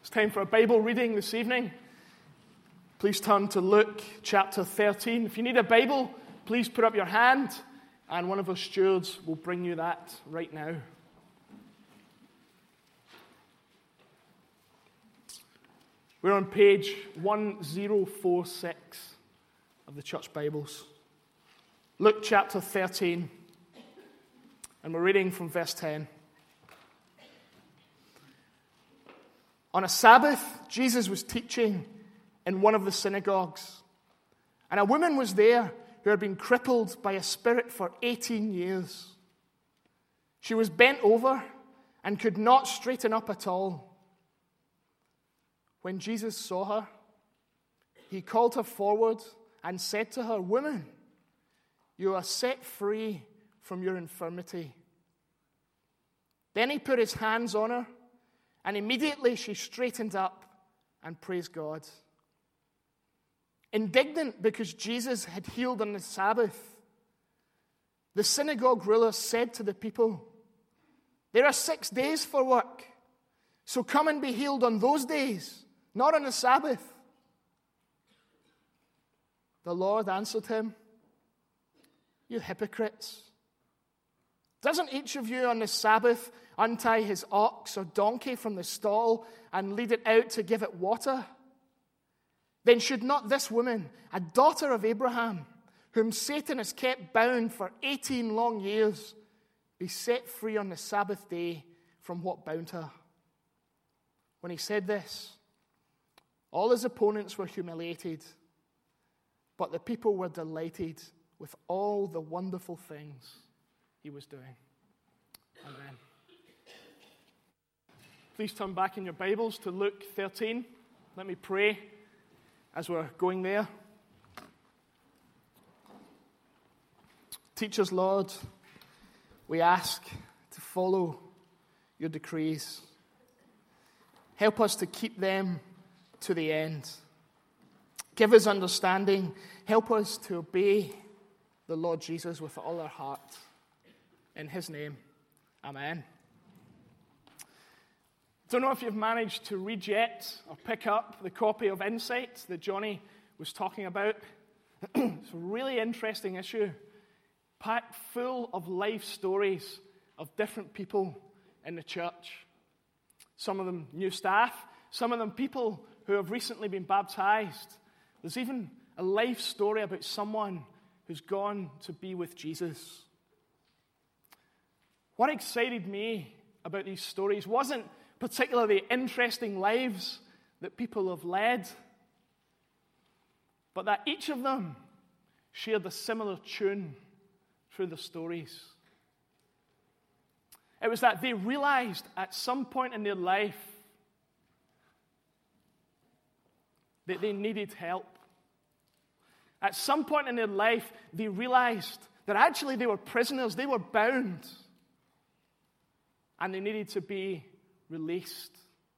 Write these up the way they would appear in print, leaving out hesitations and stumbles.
It's time for a Bible reading this evening. Please turn to Luke chapter 13. If you need a Bible, please put up your hand, and one of our stewards will bring you that right now. We're on page 1046 of the Church Bibles. Luke chapter 13, and we're reading from verse 10. On a Sabbath, Jesus was teaching in one of the synagogues, and a woman was there who had been crippled by a spirit for 18 years. She was bent over and could not straighten up at all. When Jesus saw her, he called her forward and said to her, "Woman, you are set free from your infirmity." Then he put his hands on her, and immediately she straightened up and praised God. Indignant because Jesus had healed on the Sabbath, the synagogue ruler said to the people, "There are 6 days for work, so come and be healed on those days, not on the Sabbath." The Lord answered him, "You hypocrites! Doesn't each of you on the Sabbath untie his ox or donkey from the stall and lead it out to give it water? Then should not this woman, a daughter of Abraham, whom Satan has kept bound for 18 long years, be set free on the Sabbath day from what bound her?" When he said this, all his opponents were humiliated, but the people were delighted with all the wonderful things he was doing. Amen. Please turn back in your Bibles to Luke 13. Let me pray as we're going there. Teach us, Lord, we ask to follow your decrees. Help us to keep them to the end. Give us understanding. Help us to obey the Lord Jesus with all our heart. In his name, amen. Don't know if you've managed to read yet or pick up the copy of Insight that Johnny was talking about. It's a really interesting issue, packed full of life stories of different people in the church. Some of them new staff, some of them people who have recently been baptized. There's even a life story about someone who's gone to be with Jesus. What excited me about these stories wasn't particularly interesting lives that people have led, but that each of them shared a similar tune through the stories. It was that they realized at some point in their life that they needed help. At some point in their life, they realized that actually they were prisoners, they were bound, and they needed to be released.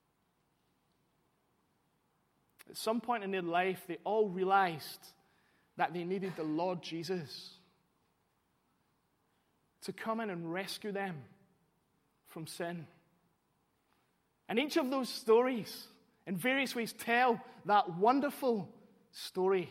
At some point in their life, they all realized that they needed the Lord Jesus to come in and rescue them from sin. And each of those stories, in various ways, tell that wonderful story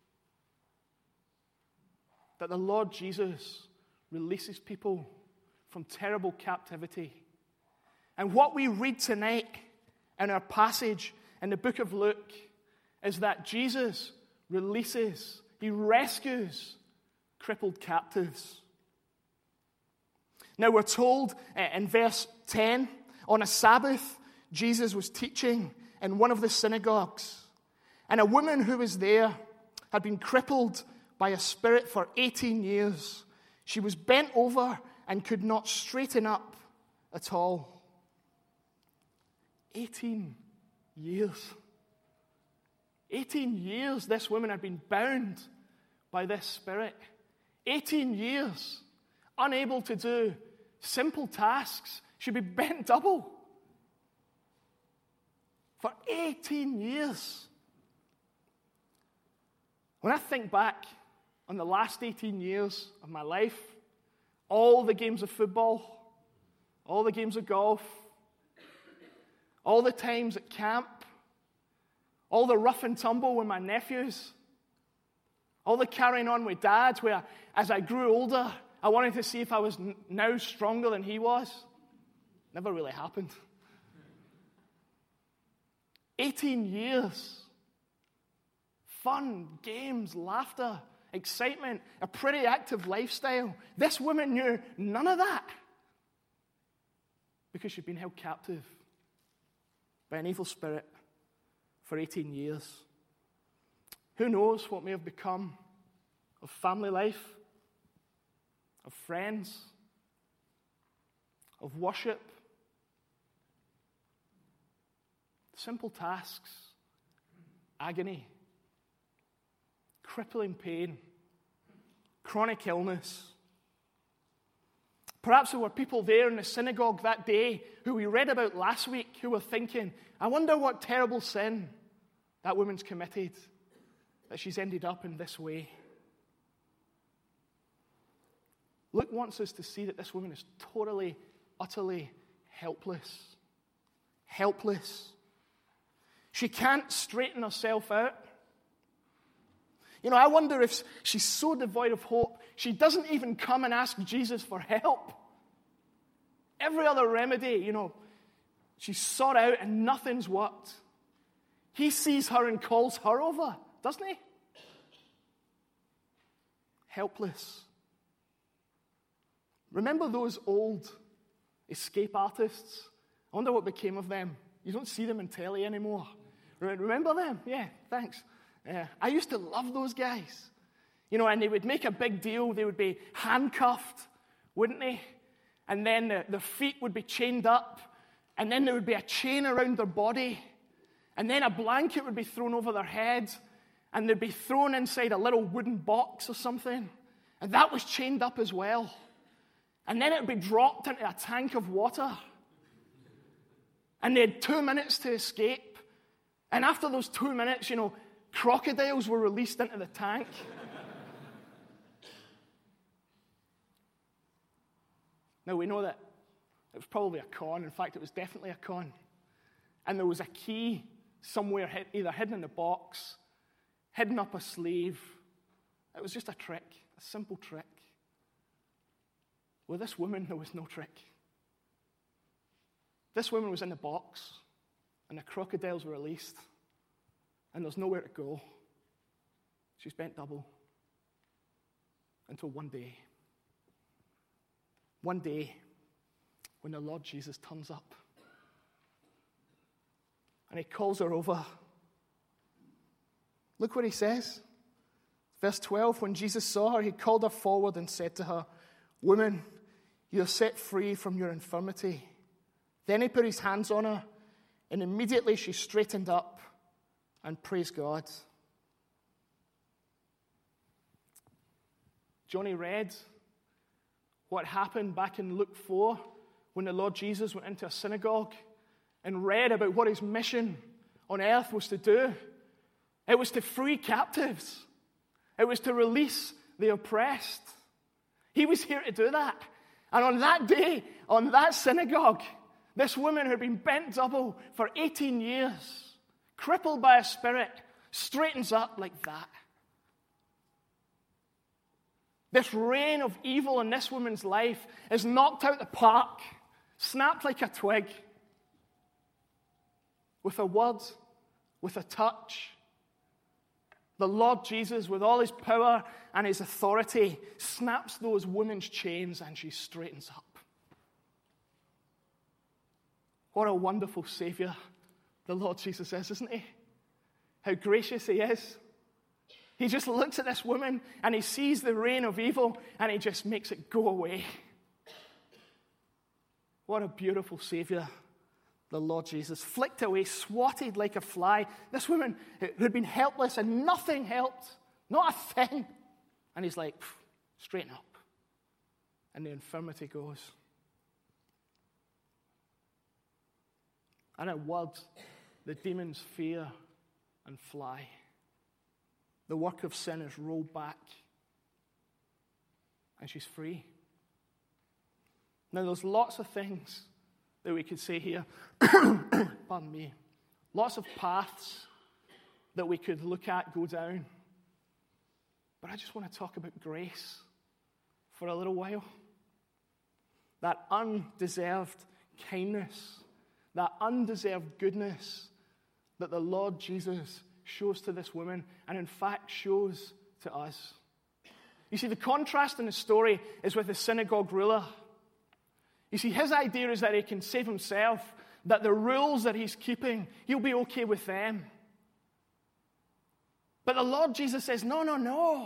that the Lord Jesus releases people from terrible captivity. And what we read tonight in our passage in the book of Luke is that Jesus releases, he rescues crippled captives. Now we're told in verse 10, on a Sabbath, Jesus was teaching in one of the synagogues, and a woman who was there had been crippled by a spirit for 18 years. She was bent over and could not straighten up at all. 18 years. 18 years this woman had been bound by this spirit. 18 years, unable to do simple tasks. She'd be bent double. For 18 years. When I think back on the last 18 years of my life, all the games of football, all the games of golf, all the times at camp, all the rough and tumble with my nephews, all the carrying on with Dad, where as I grew older, I wanted to see if I was now stronger than he was. Never really happened. 18 years. Fun, games, laughter, excitement, a pretty active lifestyle. This woman knew none of that because she'd been held captive by an evil spirit for 18 years. Who knows what may have become of family life, of friends, of worship. Simple tasks, agony, crippling pain, chronic illness. Perhaps there were people there in the synagogue that day who we read about last week who were thinking, I wonder what terrible sin that woman's committed, that she's ended up in this way. Luke wants us to see that this woman is totally, utterly helpless. Helpless. She can't straighten herself out. You know, I wonder if she's so devoid of hope, she doesn't even come and ask Jesus for help. Every other remedy, she's sought out and nothing's worked. He sees her and calls her over, doesn't he? Helpless. Remember those old escape artists? I wonder what became of them. You don't see them in telly anymore. Remember them? Yeah, thanks. I used to love those guys. And they would make a big deal. They would be handcuffed, wouldn't they? And then their feet would be chained up. And then there would be a chain around their body. And then a blanket would be thrown over their heads. And they'd be thrown inside a little wooden box or something. And that was chained up as well. And then it would be dropped into a tank of water. And they had 2 minutes to escape. And after those 2 minutes, crocodiles were released into the tank. Now, we know that it was probably a con. In fact, it was definitely a con. And there was a key somewhere either hidden in the box, hidden up a sleeve. It was just a trick, a simple trick. With this woman, there was no trick. This woman was in the box, and the crocodiles were released, and there's nowhere to go. She's bent double until one day when the Lord Jesus turns up, and he calls her over. Look what he says. Verse 12, when Jesus saw her, he called her forward and said to her, "Woman, you are set free from your infirmity." Then he put his hands on her, and immediately she straightened up and praised God. Johnny read what happened back in Luke 4 when the Lord Jesus went into a synagogue and read about what his mission on earth was to do. It was to free captives. It was to release the oppressed. He was here to do that. And on that day, on that synagogue, this woman who had been bent double for 18 years, crippled by a spirit, straightens up like that. This reign of evil in this woman's life is knocked out the park, snapped like a twig. With a word, with a touch, the Lord Jesus, with all his power and his authority, snaps those women's chains and she straightens up. What a wonderful Savior the Lord Jesus is, isn't he? How gracious he is. He just looks at this woman and he sees the reign of evil and he just makes it go away. What a beautiful Savior the Lord Jesus. Flicked away, swatted like a fly. This woman who had been helpless and nothing helped. Not a thing. And he's like, straighten up. And the infirmity goes. And at word, the demons fear and fly. The work of sin is rolled back. And she's free. Now, there's lots of things that we could say here. Pardon me. Lots of paths that we could look at, go down. But I just want to talk about grace for a little while. That undeserved kindness, that undeserved goodness that the Lord Jesus shows to this woman, and in fact shows to us. You see, the contrast in the story is with the synagogue ruler. You see, his idea is that he can save himself, that the rules that he's keeping, he'll be okay with them. But the Lord Jesus says, no, no, no.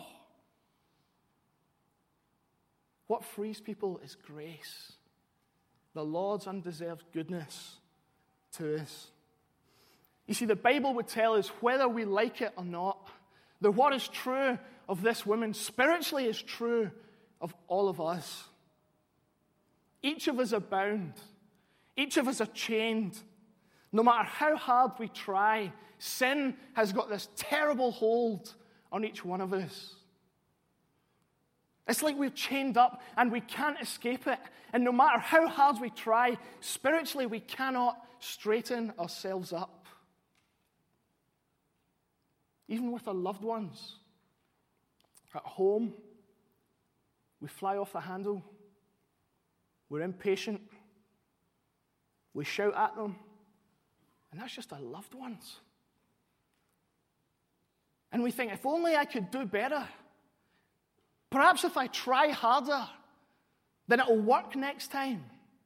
What frees people is grace. The Lord's undeserved goodness to us. You see, the Bible would tell us whether we like it or not, that what is true of this woman spiritually is true of all of us. Each of us are bound. Each of us are chained. No matter how hard we try, sin has got this terrible hold on each one of us. It's like we're chained up and we can't escape it. And no matter how hard we try, spiritually we cannot straighten ourselves up. Even with our loved ones. At home, we fly off the handle. We're impatient. We shout at them. And that's just our loved ones. And we think, if only I could do better. Perhaps if I try harder, then it'll work next time.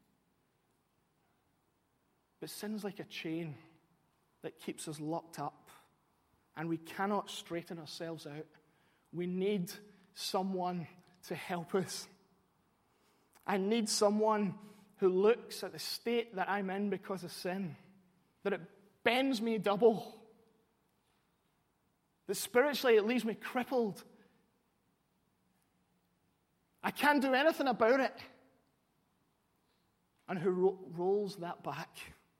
But sin's like a chain that keeps us locked up, and we cannot straighten ourselves out. We need someone to help us. I need someone who looks at the state that I'm in because of sin, that it bends me double, that spiritually it leaves me crippled. I can't do anything about it. And who rolls that back.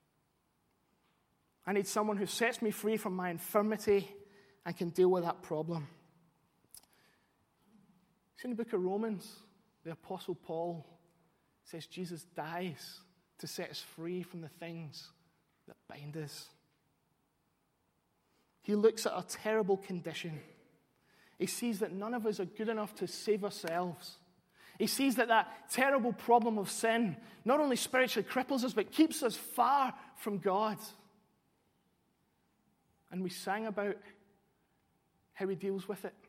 I need someone who sets me free from my infirmity and can deal with that problem. See, in the book of Romans, the Apostle Paul says Jesus dies to set us free from the things that bind us. He looks at our terrible condition. He sees that none of us are good enough to save ourselves. He sees that that terrible problem of sin not only spiritually cripples us, but keeps us far from God. And we sang about how he deals with it.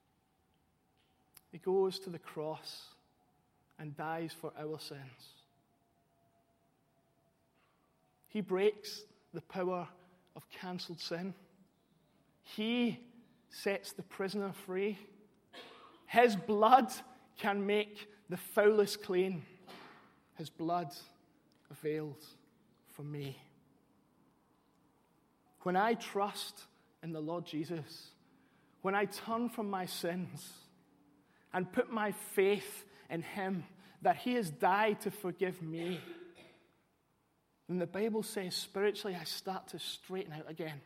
He goes to the cross and dies for our sins. He breaks the power of cancelled sin. He sets the prisoner free. His blood can make the foulest clean. His blood avails for me. When I trust in the Lord Jesus, when I turn from my sins and put my faith in him, that he has died to forgive me, then the Bible says spiritually I start to straighten out again.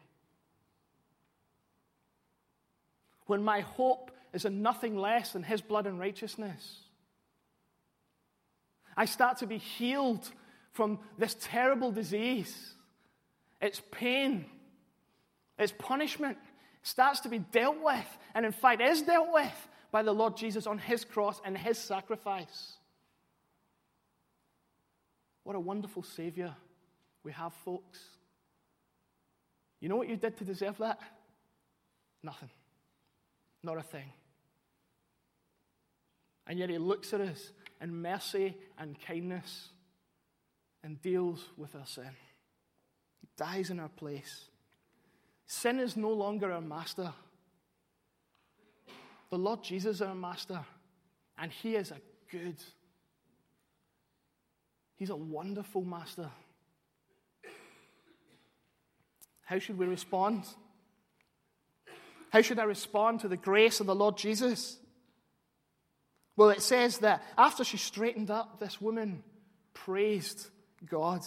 When my hope is in nothing less than his blood and righteousness, I start to be healed from this terrible disease. Its pain, its punishment starts to be dealt with, and in fact is dealt with by the Lord Jesus on his cross and his sacrifice. What a wonderful Savior we have, folks. You know what you did to deserve that? Nothing. Not a thing. And yet he looks at us in mercy and kindness and deals with our sin. He dies in our place. Sin is no longer our master. The Lord Jesus is our master, and he is he's a wonderful master. How should we respond? How should I respond to the grace of the Lord Jesus? Well, it says that after she straightened up, this woman praised God.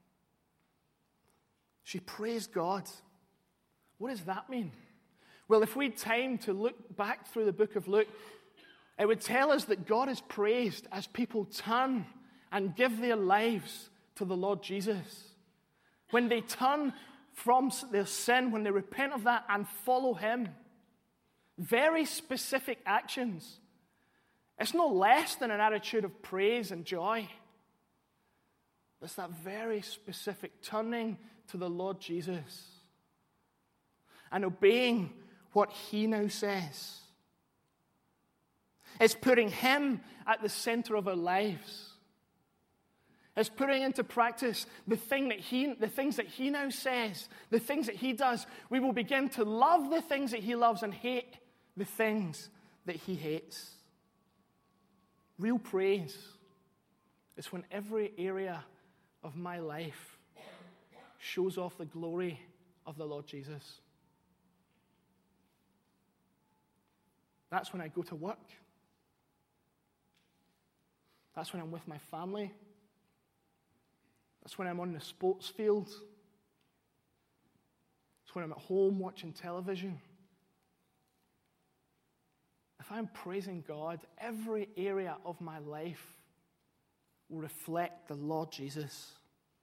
She praised God. What does that mean? Well, if we had time to look back through the book of Luke, it would tell us that God is praised as people turn and give their lives to the Lord Jesus, when they turn from their sin, when they repent of that and follow him, very specific actions. It's no less than an attitude of praise and joy. It's that very specific turning to the Lord Jesus and obeying what he now says. It's putting him at the center of our lives. It's putting into practice the things that he now says, the things that he does. We will begin to love the things that he loves and hate the things that he hates. Real praise is when every area of my life shows off the glory of the Lord Jesus. That's when I go to work. That's when I'm with my family. That's when I'm on the sports field. It's when I'm at home watching television. If I'm praising God, every area of my life will reflect the Lord Jesus.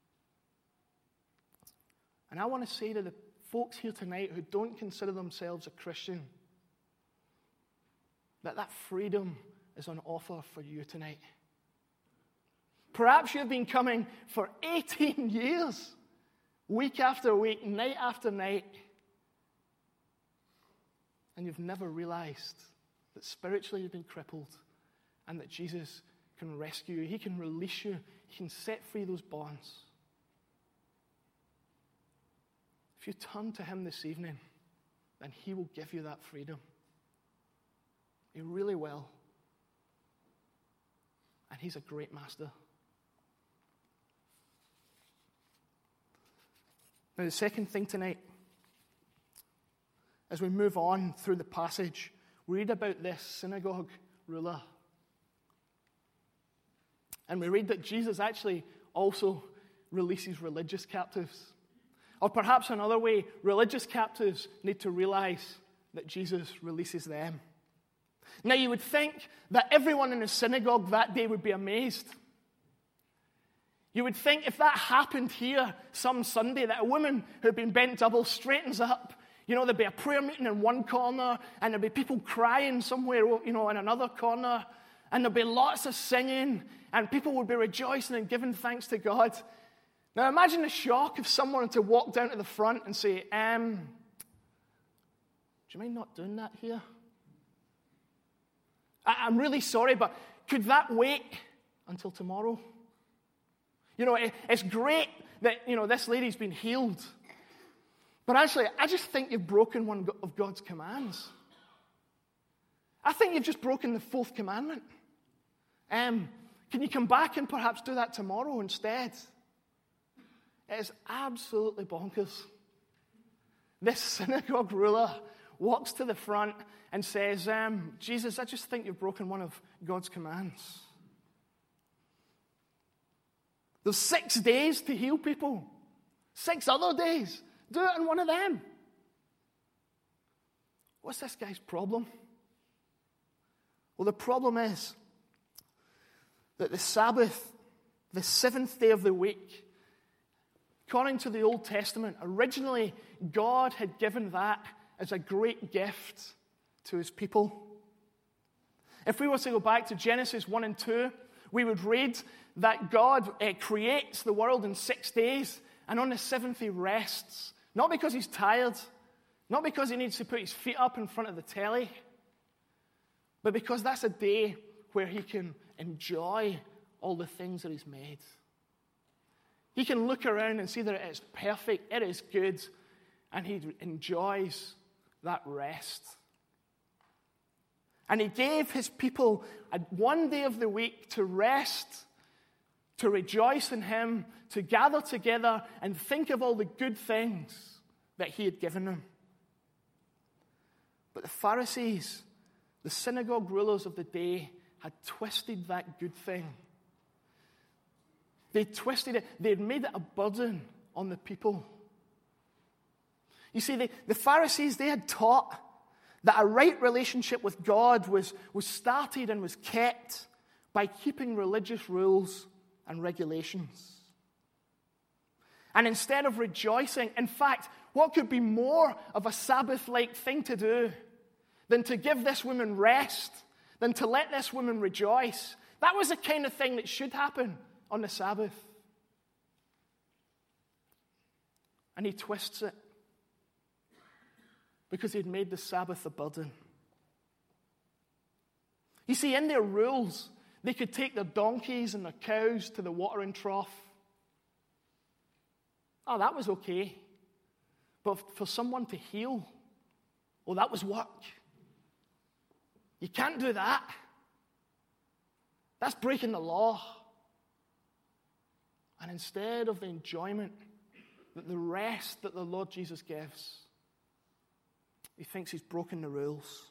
And I want to say to the folks here tonight who don't consider themselves a Christian, that freedom is on offer for you tonight. Perhaps you've been coming for 18 years, week after week, night after night, and you've never realized that spiritually you've been crippled and that Jesus can rescue you. He can release you. He can set free those bonds. If you turn to him this evening, then he will give you that freedom. He really will. And he's a great master. Now, the second thing tonight, as we move on through the passage, we read about this synagogue ruler. And we read that Jesus actually also releases religious captives. Or perhaps another way, religious captives need to realize that Jesus releases them. Now, you would think that everyone in the synagogue that day would be amazed. You would think if that happened here some Sunday, that a woman who had been bent double straightens up. You know, there'd be a prayer meeting in one corner, and there'd be people crying somewhere, you know, in another corner, and there'd be lots of singing, and people would be rejoicing and giving thanks to God. Now, imagine the shock if someone were to walk down to the front and say, do you mind not doing that here? I'm really sorry, but could that wait until tomorrow? You know, it's great that, you know, this lady's been healed. But actually, I just think you've broken one of God's commands. I think you've just broken the fourth commandment. Can you come back and perhaps do that tomorrow instead? It is absolutely bonkers. This synagogue ruler walks to the front and says, Jesus, I just think you've broken one of God's commands. There's 6 days to heal people. 6 other days. Do it on one of them. What's this guy's problem? Well, the problem is that the Sabbath, the 7th day of the week, according to the Old Testament, originally God had given that as a great gift to his people. If we were to go back to Genesis 1 and 2, we would read that God creates the world in 6 days, and on the 7th he rests. Not because he's tired, not because he needs to put his feet up in front of the telly, but because that's a day where he can enjoy all the things that he's made. He can look around and see that it is perfect, it is good, and he enjoys that rest. And he gave his people one day of the week to rest, to rejoice in him, to gather together and think of all the good things that he had given them. But the Pharisees, the synagogue rulers of the day, had twisted that good thing. They twisted it. They had made it a burden on the people. You see, the Pharisees, they had taught that a right relationship with God was started and was kept by keeping religious rules and regulations. And instead of rejoicing, in fact, what could be more of a Sabbath-like thing to do than to give this woman rest, than to let this woman rejoice? That was the kind of thing that should happen on the Sabbath. And he twists it because he'd made the Sabbath a burden. You see, in their rules, they could take their donkeys and their cows to the watering trough. Oh, that was okay. But for someone to heal, oh, that was work. You can't do that. That's breaking the law. And instead of the enjoyment, the rest that the Lord Jesus gives, he thinks he's broken the rules.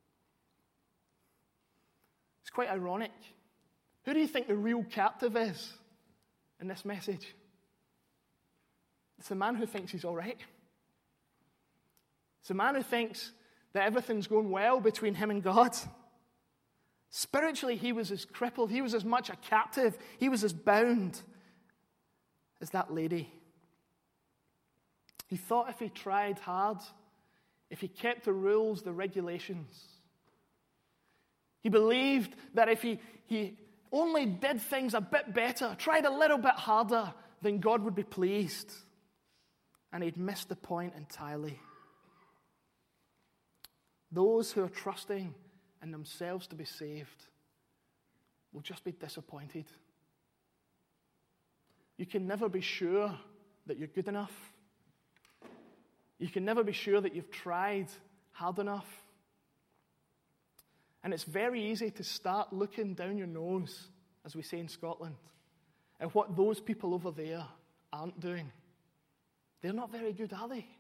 It's quite ironic. Who do you think the real captive is in this message? It's the man who thinks he's all right. It's the man who thinks that everything's going well between him and God. Spiritually, he was as crippled, he was as much a captive, he was as bound as that lady. He thought if he tried hard, if he kept the rules, the regulations, he believed that if he only did things a bit better, tried a little bit harder, then God would be pleased. And he'd missed the point entirely. Those who are trusting in themselves to be saved will just be disappointed. You can never be sure that you're good enough. You can never be sure that you've tried hard enough. And it's very easy to start looking down your nose, as we say in Scotland, at what those people over there aren't doing. They're not very good, are they?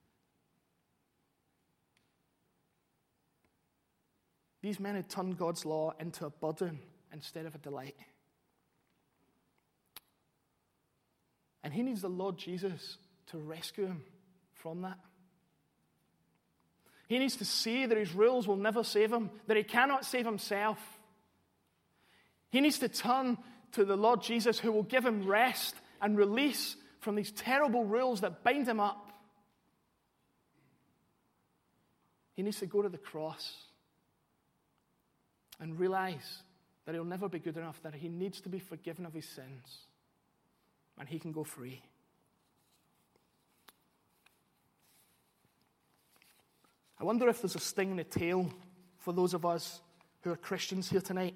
These men had turned God's law into a burden instead of a delight. And he needs the Lord Jesus to rescue him from that. He needs to see that his rules will never save him, that he cannot save himself. He needs to turn to the Lord Jesus, who will give him rest and release from these terrible rules that bind him up. He needs to go to the cross and realize that he'll never be good enough, that he needs to be forgiven of his sins, and he can go free. I wonder if there's a sting in the tail for those of us who are Christians here tonight.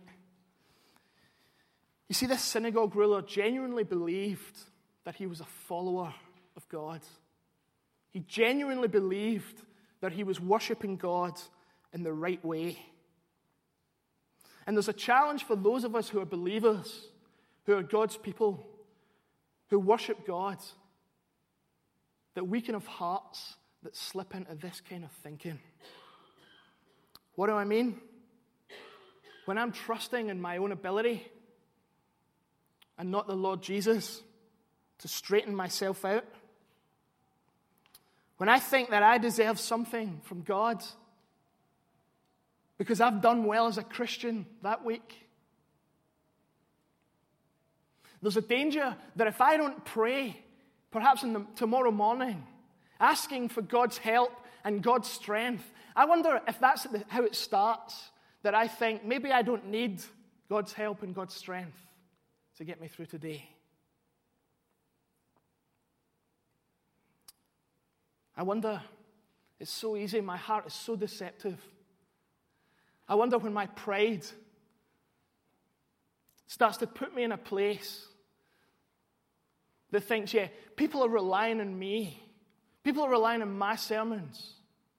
You see, this synagogue ruler genuinely believed that he was a follower of God. He genuinely believed that he was worshiping God in the right way. And there's a challenge for those of us who are believers, who are God's people, who worship God, that we can have hearts that slip into this kind of thinking. What do I mean? When I'm trusting in my own ability and not the Lord Jesus to straighten myself out, when I think that I deserve something from God because I've done well as a Christian that week, there's a danger that if I don't pray, perhaps tomorrow morning, asking for God's help and God's strength, I wonder if that's how it starts, that I think maybe I don't need God's help and God's strength to get me through today. I wonder, it's so easy, my heart is so deceptive. I wonder when my pride starts to put me in a place that thinks, yeah, people are relying on me. People are relying on my sermons.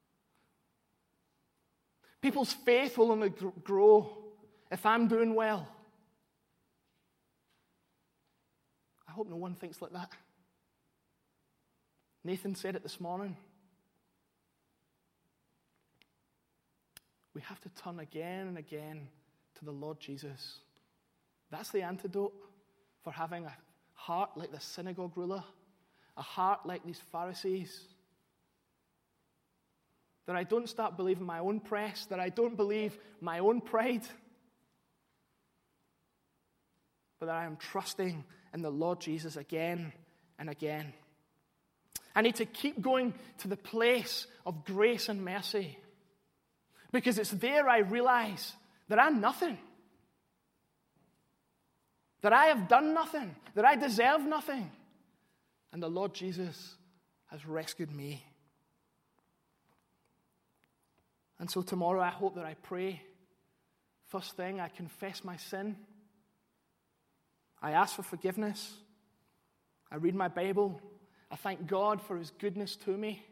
People's faith will only grow if I'm doing well. I hope no one thinks like that. Nathan said it this morning. We have to turn again and again to the Lord Jesus. That's the antidote for having a heart like the synagogue ruler, a heart like these Pharisees. That I don't start believing my own press, that I don't believe my own pride, but that I am trusting in the Lord Jesus again and again. I need to keep going to the place of grace and mercy, because it's there I realize that I'm nothing, that I have done nothing, that I deserve nothing, and the Lord Jesus has rescued me. And so tomorrow I hope that I pray. First thing, I confess my sin. I ask for forgiveness. I read my Bible. I thank God for his goodness to me.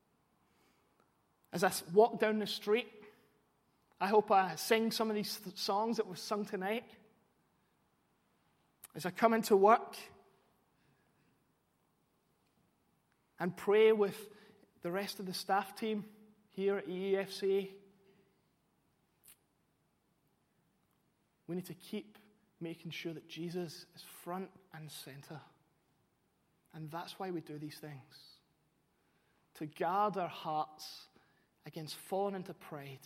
As I walk down the street, I hope I sing some of these songs that were sung tonight. As I come into work and pray with the rest of the staff team here at EEFC, we need to keep making sure that Jesus is front and center. And that's why we do these things. To guard our hearts against falling into pride.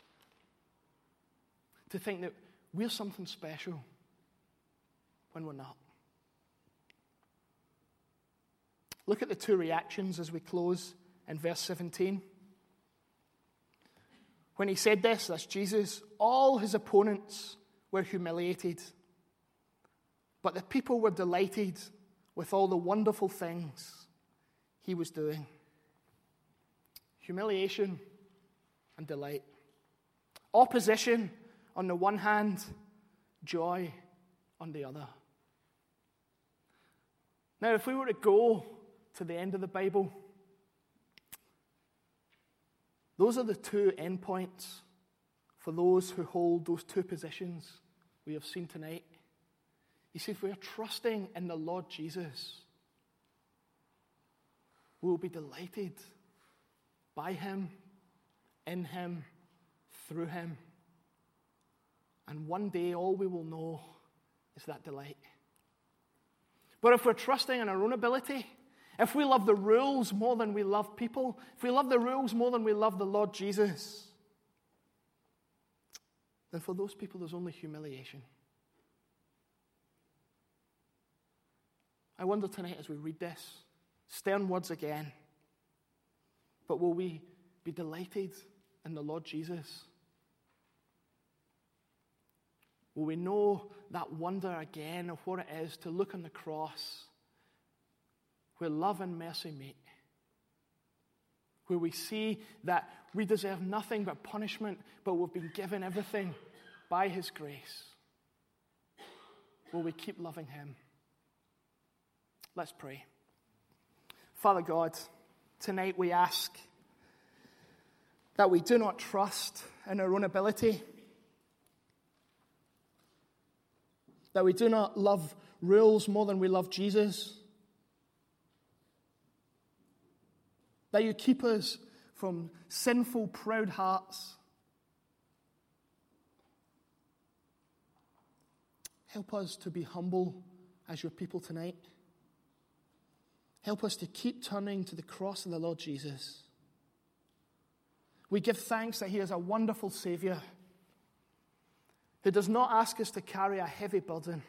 To think that we're something special when we're not. Look at the two reactions as we close in verse 17. When he said this, that's Jesus, all his opponents were humiliated, but the people were delighted with all the wonderful things he was doing. Humiliation and delight. Opposition on the one hand, joy on the other. Now, if we were to go to the end of the Bible, those are the two endpoints for those who hold those two positions we have seen tonight. You see, if we are trusting in the Lord Jesus, we will be delighted by him, in him, through him. And one day all we will know is that delight. But if we're trusting in our own ability, if we love the rules more than we love people, if we love the rules more than we love the Lord Jesus, then for those people there's only humiliation. I wonder tonight as we read this, stern words again, but will we be delighted in the Lord Jesus? Will we know that wonder again of what it is to look on the cross where love and mercy meet? Where we see that we deserve nothing but punishment, but we've been given everything by his grace. Will we keep loving him? Let's pray. Father God, tonight we ask that we do not trust in our own ability, that we do not love rules more than we love Jesus, that you keep us from sinful, proud hearts. Help us to be humble as your people tonight. Help us to keep turning to the cross of the Lord Jesus. We give thanks that he is a wonderful Savior who does not ask us to carry a heavy burden,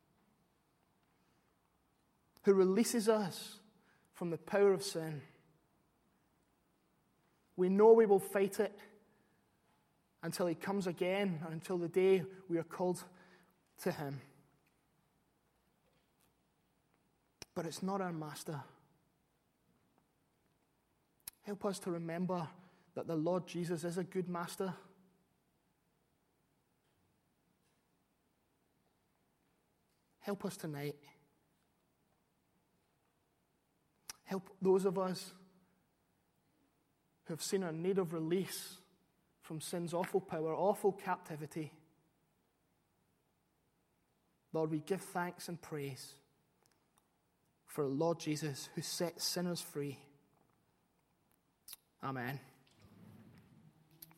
who releases us from the power of sin. We know we will fight it until he comes again and until the day we are called to him. But it's not our master. Help us to remember that the Lord Jesus is a good master. Help us tonight. Help those of us who have seen our need of release from sin's awful power, awful captivity. Lord, we give thanks and praise for the Lord Jesus who sets sinners free. Amen.